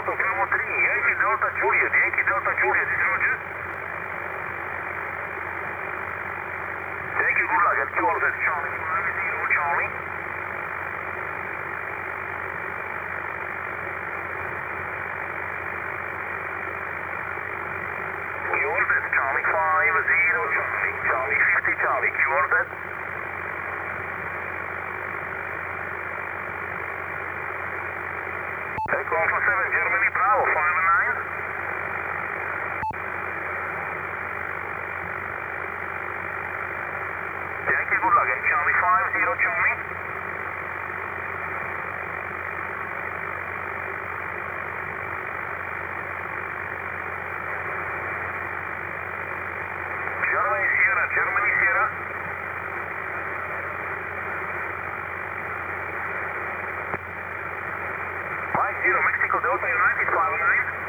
Delta Bravo 3, Yankee Delta Juliet, Yankee Delta Juliet, is Roger. Thank you, good luck, and QRZ Charlie 50 Charlie. QRZ Charlie 50 Charlie, Charlie 50 Charlie, QRZ. Take off for 7 Germany, Bravo 5 and 9. Yankee, good luck, and Charlie 50 Charlie. Germany Sierra. 50 Mexico Delta United 5 and 9.